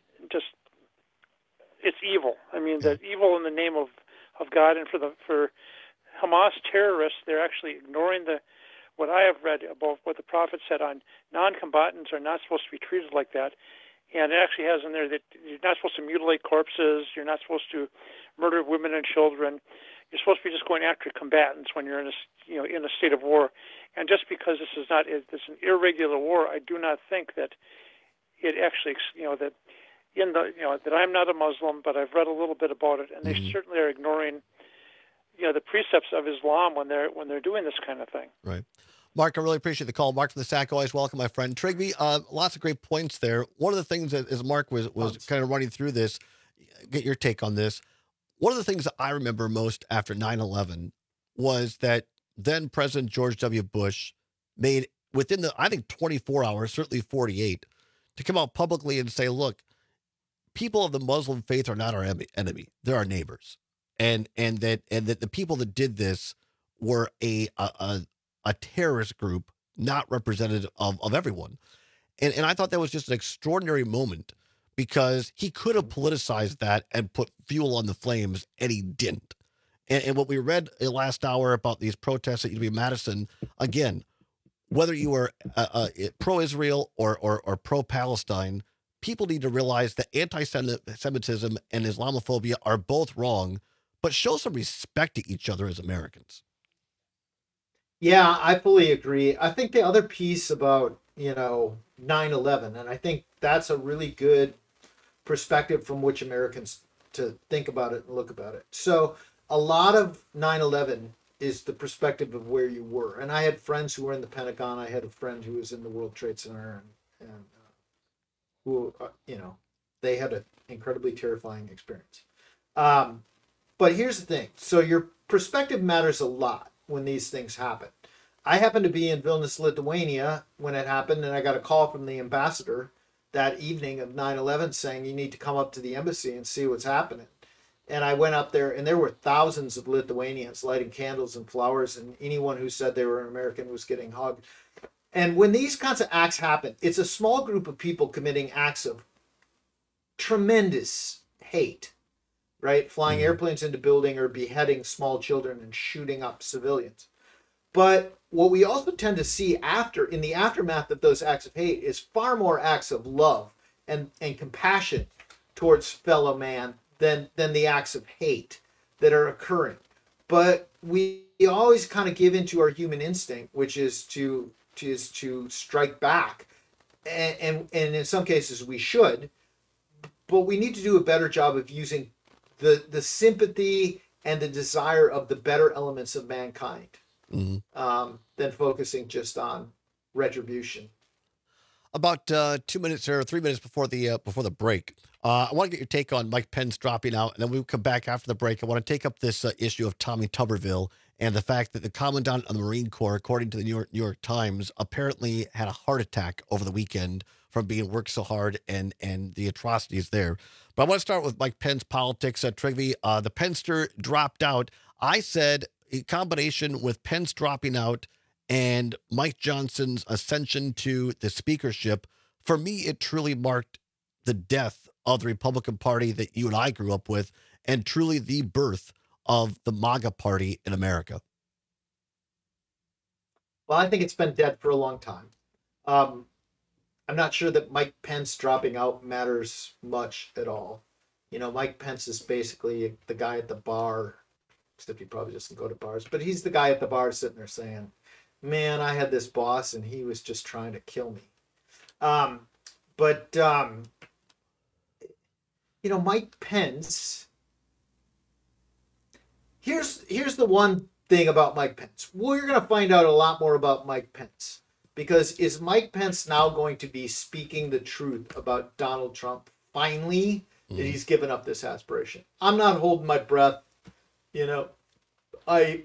it's evil. The evil in the name of God, and for Hamas terrorists, they're actually ignoring what I have read about what the prophet said on non-combatants are not supposed to be treated like that. And it actually has in there that you're not supposed to mutilate corpses, you're not supposed to murder women and children. You're supposed to be just going after combatants when you're in a state of war. And just because this is an irregular war, I do not think that it actually, that I'm not a Muslim, but I've read a little bit about it, and they certainly are ignoring the precepts of Islam when they're doing this kind of thing. Right. Mark, I really appreciate the call. Mark from the Sac, always welcome, my friend. Trigby, lots of great points there. One of the things that, as Mark was kind of running through this, get your take on this. One of the things that I remember most after 9/11 was that then President George W. Bush made, within 24 hours, certainly 48, to come out publicly and say, look, people of the Muslim faith are not our enemy. They're our neighbors. And that the people that did this were a terrorist group, not representative of everyone. And I thought that was just an extraordinary moment, because he could have politicized that and put fuel on the flames, and he didn't. And what we read last hour about these protests at UW-Madison, again, whether you are pro-Israel or pro-Palestine, people need to realize that anti-Semitism and Islamophobia are both wrong, but show some respect to each other as Americans. Yeah, I fully agree. I think the other piece about, 9/11, and I think that's a really good perspective from which Americans to think about it and look about it. So a lot of 9/11 is the perspective of where you were. And I had friends who were in the Pentagon. I had a friend who was in the World Trade Center, and who, they had an incredibly terrifying experience. But here's the thing. So your perspective matters a lot when these things happen. I happened to be in Vilnius, Lithuania when it happened, and I got a call from the ambassador that evening of 9/11 saying, you need to come up to the embassy and see what's happening. And I went up there, and there were thousands of Lithuanians lighting candles and flowers, and anyone who said they were an American was getting hugged. And when these kinds of acts happen, it's a small group of people committing acts of tremendous hate, right? Flying airplanes into building or beheading small children and shooting up civilians. But what we also tend to see in the aftermath of those acts of hate is far more acts of love and compassion towards fellow man than the acts of hate that are occurring. But we always kind of give into our human instinct, which is to strike back. And in some cases we should, but we need to do a better job of using the sympathy and the desire of the better elements of mankind. Than focusing just on retribution. About 2 minutes or 3 minutes before the break, I want to get your take on Mike Pence dropping out, and then we'll come back after the break. I want to take up this issue of Tommy Tuberville and the fact that the commandant of the Marine Corps, according to the New York Times, apparently had a heart attack over the weekend from being worked so hard and the atrocities there. But I want to start with Mike Pence politics. Trigby, the Penster dropped out. I said, in combination with Pence dropping out and Mike Johnson's ascension to the speakership, for me, it truly marked the death of the Republican Party that you and I grew up with, and truly the birth of the MAGA Party in America. Well, I think it's been dead for a long time. I'm not sure that Mike Pence dropping out matters much at all. You know, Mike Pence is basically the guy at the bar, except he probably doesn't go to bars, but he's the guy at the bar sitting there saying, man, I had this boss and he was just trying to kill me. You know, Mike Pence, here's the one thing about Mike Pence. We're going to find out a lot more about Mike Pence, because is Mike Pence now going to be speaking the truth about Donald Trump finally, that he's given up this aspiration? I'm not holding my breath. You know, I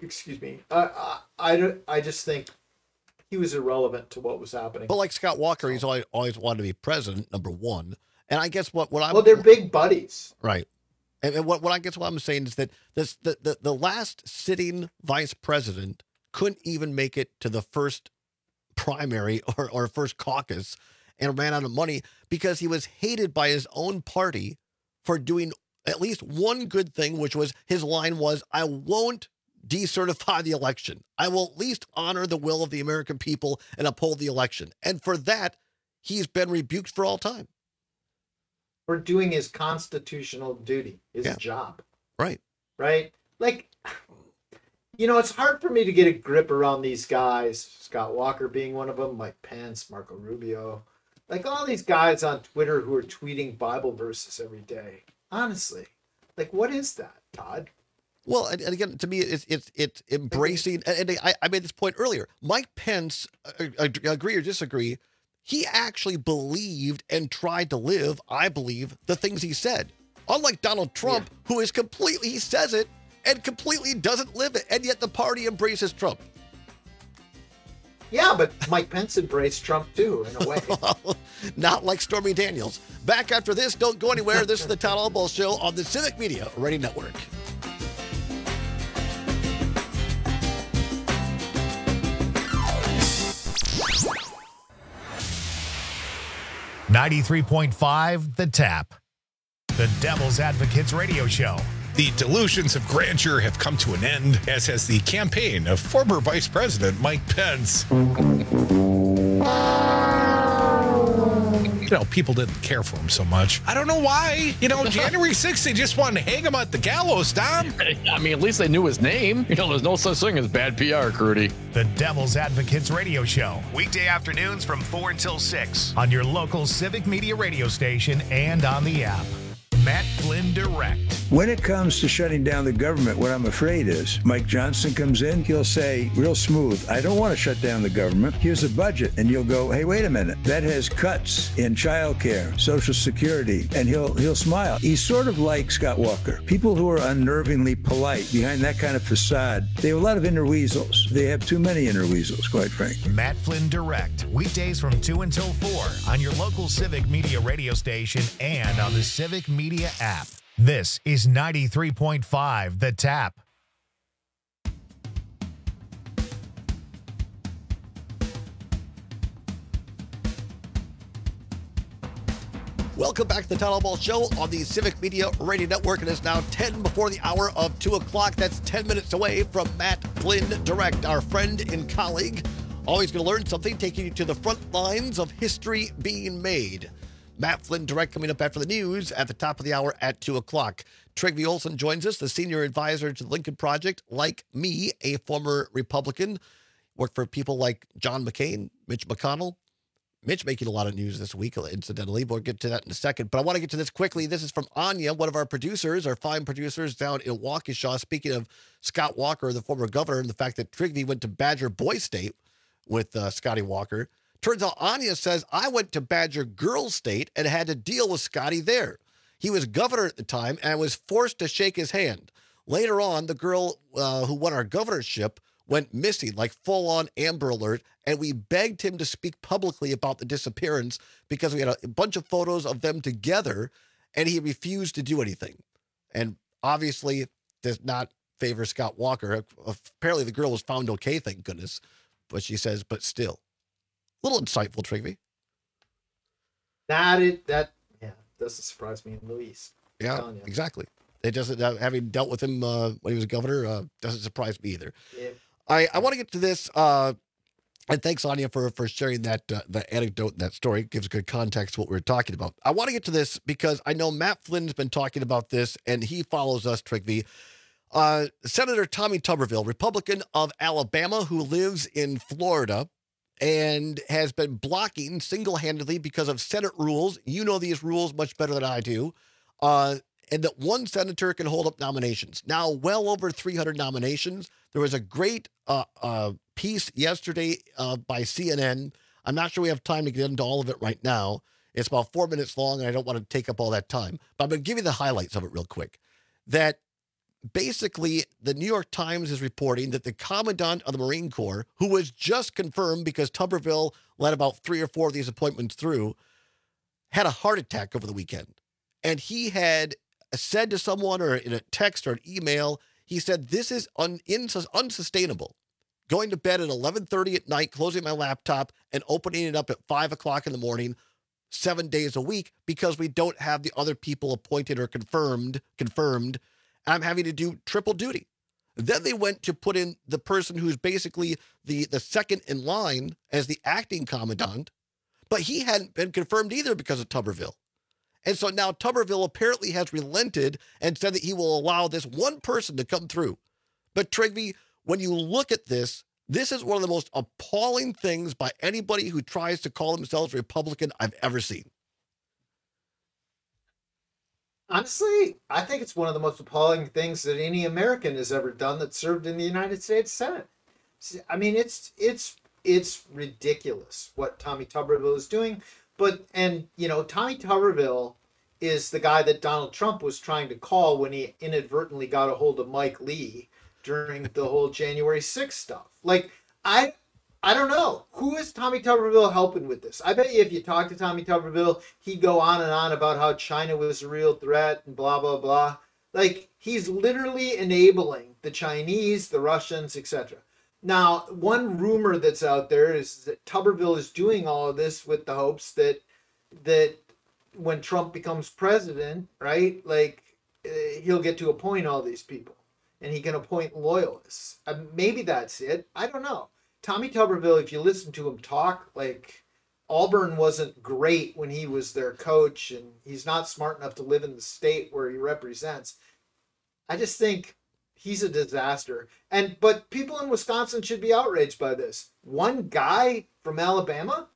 just think he was irrelevant to what was happening. But like Scott Walker, he's always wanted to be president, number one. And I guess what I'm... Well, they're big buddies. Right. And what I'm saying is that the last sitting vice president couldn't even make it to the first primary or first caucus and ran out of money because he was hated by his own party for doing at least one good thing, which was his line was, I won't decertify the election. I will at least honor the will of the American people and uphold the election. And for that, he's been rebuked for all time. For doing his constitutional duty, his job. Right. Right? Like, you know, it's hard for me to get a grip around these guys, Scott Walker being one of them, Mike Pence, Marco Rubio, like all these guys on Twitter who are tweeting Bible verses every day. Honestly, like, what is that, Todd? Well, and again, to me, it's embracing, and I made this point earlier. Mike Pence, agree or disagree, he actually believed and tried to live, I believe, the things he said. Unlike Donald Trump, who is completely, he says it, and completely doesn't live it, and yet the party embraces Trump. Yeah, but Mike Pence embraced Trump too, in a way. Not like Stormy Daniels. Back after this, don't go anywhere. This is the Todd Albaugh Show on the Civic Media Radio Network. .5 The Tap. The Devil's Advocates Radio Show. The delusions of grandeur have come to an end, as has the campaign of former Vice President Mike Pence. You know, people didn't care for him so much. I don't know why. You know, January 6th, they just wanted to hang him at the gallows, Tom. I mean, at least they knew his name. You know, there's no such thing as bad PR, Crudy. The Devil's Advocates Radio Show. Weekday afternoons from 4 until 6 on your local Civic Media radio station and on the app. Matt Flynn Direct. When it comes to shutting down the government, what I'm afraid is Mike Johnson comes in, he'll say real smooth, I don't want to shut down the government. Here's a budget. And you'll go, hey, wait a minute. That has cuts in childcare, Social Security, and he'll smile. He's sort of like Scott Walker. People who are unnervingly polite behind that kind of facade, they have a lot of inner weasels. They have too many inner weasels, quite frankly. Matt Flynn Direct. Weekdays from 2 until 4 on your local Civic Media radio station and on the Civic Media app. This is 93.5 The Tap. Welcome back to the Todd Albaugh Show on the Civic Media Radio Network. It is now 10 before the hour of 2 o'clock. That's 10 minutes away from Matt Flynn Direct, our friend and colleague. Always going to learn something, taking you to the front lines of history being made. Matt Flynn Direct coming up after the news at the top of the hour at 2 o'clock. Trygve Olsen joins us, the senior advisor to the Lincoln Project. Like me, a former Republican. Worked for people like John McCain, Mitch McConnell. Mitch making a lot of news this week, incidentally. We'll get to that in a second. But I want to get to this quickly. This is from Anya, one of our producers, our fine producers down in Waukesha. Speaking of Scott Walker, the former governor, and the fact that Trygve went to Badger Boy State with Scotty Walker. Turns out Anya says, I went to Badger Girls State and had to deal with Scotty there. He was governor at the time and I was forced to shake his hand. Later on, the girl who won our governorship went missing, like full-on Amber Alert, and we begged him to speak publicly about the disappearance because we had a bunch of photos of them together, and he refused to do anything. And obviously does not favor Scott Walker. Apparently the girl was found okay, thank goodness. but she says, but still. A little insightful, Trigby. That doesn't surprise me in the least. Yeah, exactly. It doesn't, having dealt with him when he was governor, doesn't surprise me either. Yeah. I want to get to this, and thanks, Anya, for sharing that anecdote, that story. It gives good context to what we're talking about. I want to get to this because I know Matt Flynn's been talking about this, and he follows us, Trigby. Senator Tommy Tuberville, Republican of Alabama, who lives in Florida, and has been blocking single-handedly because of Senate rules. You know these rules much better than I do. And that one senator can hold up nominations. Now, well over 300 nominations. There was a great piece yesterday by CNN. I'm not sure we have time to get into all of it right now. It's about 4 minutes long, and I don't want to take up all that time. But I'm going to give you the highlights of it real quick. That basically, the New York Times is reporting that the Commandant of the Marine Corps, who was just confirmed because Tuberville let about 3 or 4 of these appointments through, had a heart attack over the weekend. And he had said to someone, or in a text or an email, he said, this is unsustainable. Going to bed at 11:30 at night, closing my laptop, and opening it up at 5 o'clock in the morning, 7 days a week, because we don't have the other people appointed or confirmed. I'm having to do triple duty. Then they went to put in the person who's basically the second in line as the acting commandant, but he hadn't been confirmed either because of Tuberville. And so now Tuberville apparently has relented and said that he will allow this one person to come through. But Trigby, when you look at this, this is one of the most appalling things by anybody who tries to call themselves Republican I've ever seen. Honestly, I think it's one of the most appalling things that any American has ever done that served in the United States Senate. I mean, it's ridiculous what Tommy Tuberville is doing. Tommy Tuberville is the guy that Donald Trump was trying to call when he inadvertently got a hold of Mike Lee during the whole January 6th stuff. Like, I don't know. Who is Tommy Tuberville helping with this? I bet you if you talk to Tommy Tuberville, he'd go on and on about how China was a real threat and blah, blah, blah. Like, he's literally enabling the Chinese, the Russians, etc. Now, one rumor that's out there is that Tuberville is doing all of this with the hopes that when Trump becomes president, right, he'll get to appoint all these people and he can appoint loyalists. Maybe that's it. I don't know. Tommy Tuberville, if you listen to him talk, Auburn wasn't great when he was their coach, and he's not smart enough to live in the state where he represents. I just think he's a disaster. But people in Wisconsin should be outraged by this. One guy from Alabama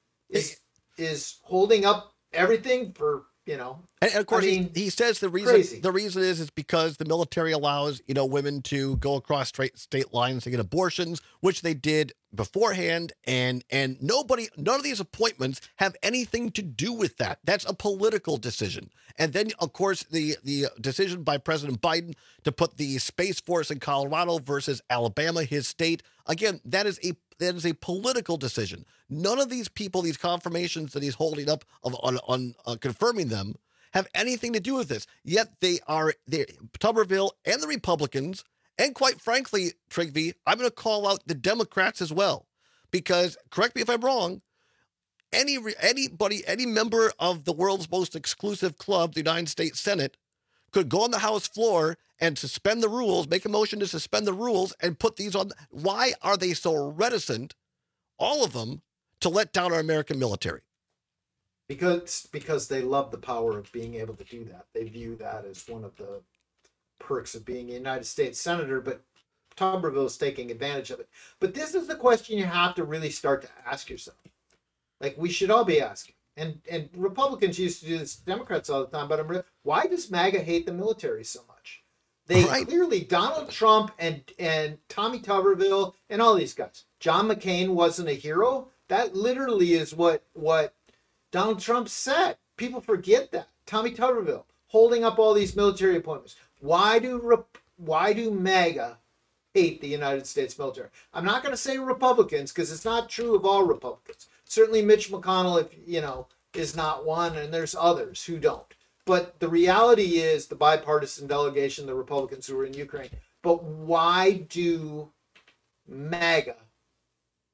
is holding up everything for, And of course, he says the reason is because the military allows women to go across state lines to get abortions, which they did beforehand, and none of these appointments have anything to do with that. That's a political decision. And then, of course, the decision by President Biden to put the Space Force in Colorado versus Alabama, his state, again, that is a political decision. None of these people, these confirmations that he's holding up on confirming them, have anything to do with this. Yet Tuberville and the Republicans, and quite frankly, Trigby, I'm going to call out the Democrats as well, because, correct me if I'm wrong, any member of the world's most exclusive club, the United States Senate, could go on the House floor and suspend the rules, make a motion to suspend the rules and put these on. Why are they so reticent, all of them, to let down our American military? Because they love the power of being able to do that. They view that as one of the perks of being a United States Senator, but Tuberville is taking advantage of it. But this is the question you have to really start to ask yourself. We should all be asking. And Republicans used to do this, Democrats all the time, but why does MAGA hate the military so much? They clearly, Donald Trump and Tommy Tuberville and all these guys. John McCain wasn't a hero. That literally is what Donald Trump said. People forget that. Tommy Tuberville holding up all these military appointments. Why do MAGA hate the United States military? I'm not going to say Republicans, because it's not true of all Republicans. Certainly Mitch McConnell, is not one, and there's others who don't. But the reality is the bipartisan delegation, the Republicans who were in Ukraine. But why do MAGA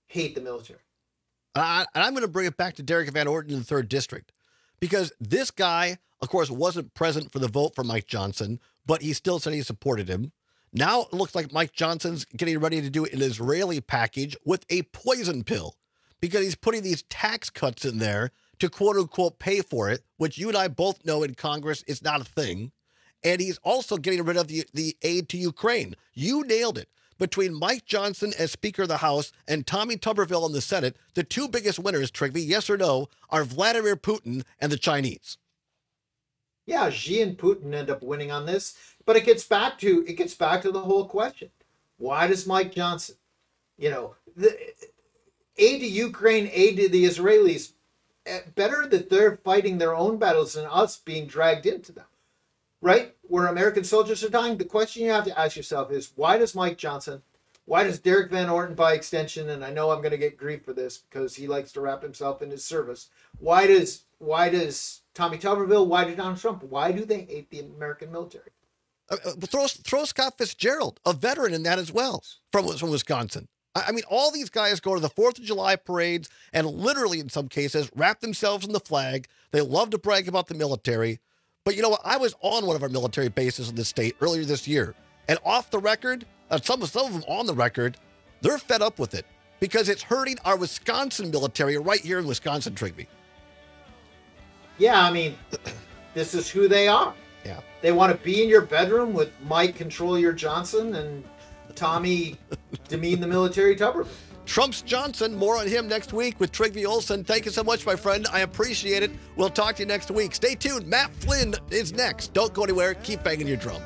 hate the military. And I'm going to bring it back to Derek Van Orden in the 3rd District, because this guy, of course, wasn't present for the vote for Mike Johnson, but he still said he supported him. Now it looks like Mike Johnson's getting ready to do an Israeli package with a poison pill, because he's putting these tax cuts in there to quote unquote pay for it, which you and I both know in Congress is not a thing. And he's also getting rid of the aid to Ukraine. You nailed it. Between Mike Johnson as Speaker of the House and Tommy Tuberville in the Senate, the two biggest winners, Trigby, yes or no, are Vladimir Putin and the Chinese. Yeah, Xi and Putin end up winning on this, but it gets back to the whole question. Why does Mike Johnson, the aid to Ukraine, aid to the Israelis, better that they're fighting their own battles than us being dragged into them, right? Where American soldiers are dying, the question you have to ask yourself is, why does Mike Johnson, why does Derek Van Orden by extension, and I know I'm going to get grief for this because he likes to wrap himself in his service, why does Tommy Tuberville, why does Donald Trump, why do they hate the American military? Throw Scott Fitzgerald, a veteran in that as well, from Wisconsin. I mean, all these guys go to the 4th of July parades and literally, in some cases, wrap themselves in the flag. They love to brag about the military. But you know what? I was on one of our military bases in the state earlier this year. And off the record, some of them on the record, they're fed up with it because it's hurting our Wisconsin military right here in Wisconsin, Trigby. Yeah, I mean, this is who they are. Yeah. They want to be in your bedroom with Mike Control Your Johnson and Tommy Demean the Military Tuberville. Trump's Johnson, more on him next week with Trigby Olson. Thank you so much, my friend. I appreciate it. We'll talk to you next week. Stay tuned. Matt Flynn is next. Don't go anywhere. Keep banging your drum.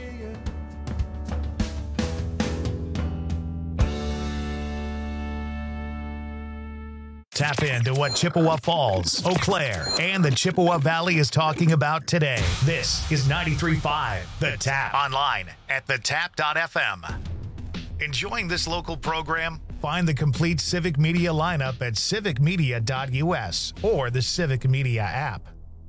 Tap into what Chippewa Falls, Eau Claire, and the Chippewa Valley is talking about today. This is 93.5 The Tap. Online at thetap.fm. Enjoying this local program? Find the complete Civic Media lineup at civicmedia.us or the Civic Media app.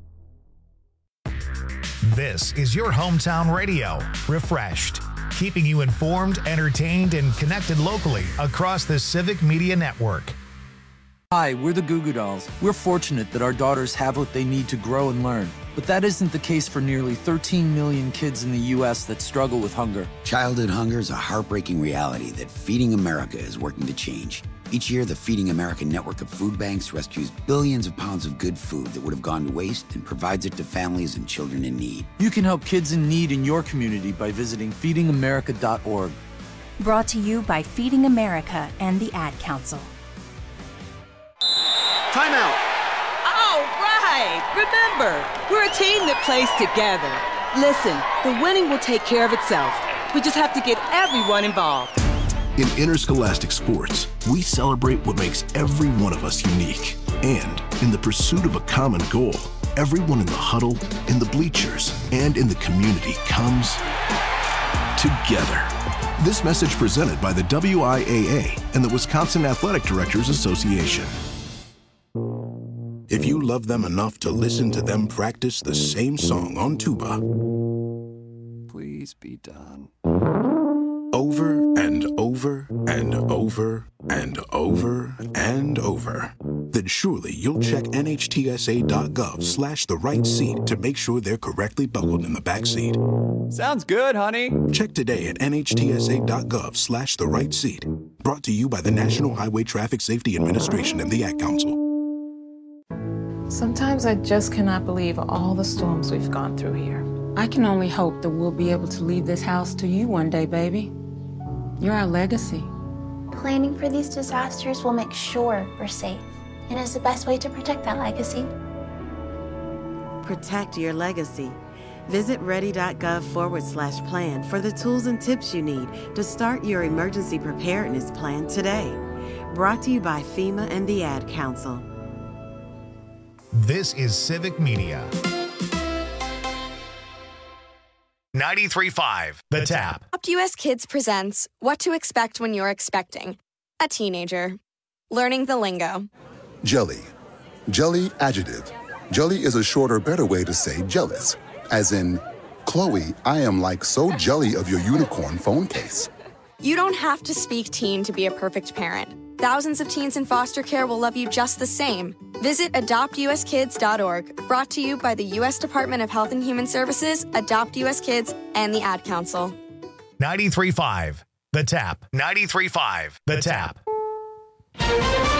This is your hometown radio, refreshed, keeping you informed, entertained, and connected locally across the Civic Media Network. Hi, we're the Goo Goo Dolls. We're fortunate that our daughters have what they need to grow and learn. But that isn't the case for nearly 13 million kids in the U.S. that struggle with hunger. Childhood hunger is a heartbreaking reality that Feeding America is working to change. Each year, the Feeding America network of food banks rescues billions of pounds of good food that would have gone to waste and provides it to families and children in need. You can help kids in need in your community by visiting feedingamerica.org. Brought to you by Feeding America and the Ad Council. Timeout. All right. Remember, we're a team that plays together. Listen, the winning will take care of itself. We just have to get everyone involved. In interscholastic sports, we celebrate what makes every one of us unique. And in the pursuit of a common goal, everyone in the huddle, in the bleachers, and in the community comes together. This message presented by the WIAA and the Wisconsin Athletic Directors Association. If you love them enough to listen to them practice the same song on tuba, please be done. Over and over and over and over and over, then surely you'll check nhtsa.gov/the right seat to make sure they're correctly buckled in the back seat. Sounds good, honey. Check today at nhtsa.gov/the right seat. Brought to you by the National Highway Traffic Safety Administration and the Ad Council. Sometimes I just cannot believe all the storms we've gone through here. I can only hope that we'll be able to leave this house to you one day, baby. You're our legacy. Planning for these disasters will make sure we're safe, and is the best way to protect that legacy. Protect your legacy. Visit ready.gov/plan for the tools and tips you need to start your emergency preparedness plan today. Brought to you by FEMA and the Ad Council. This is Civic Media. 93.5 The Tap. US Kids presents What to Expect When You're Expecting a Teenager. Learning the lingo. Jelly. Jelly adjective. Jelly is a shorter, better way to say jealous. As in, Chloe, I am like so jelly of your unicorn phone case. You don't have to speak teen to be a perfect parent. thousands of teens in foster care will love you just the same. Visit adoptuskids.org, brought to you by the U.S. Department of Health and Human Services, Adopt U.S. Kids, and the Ad Council. 93.5 The Tap. 93.5 The Tap.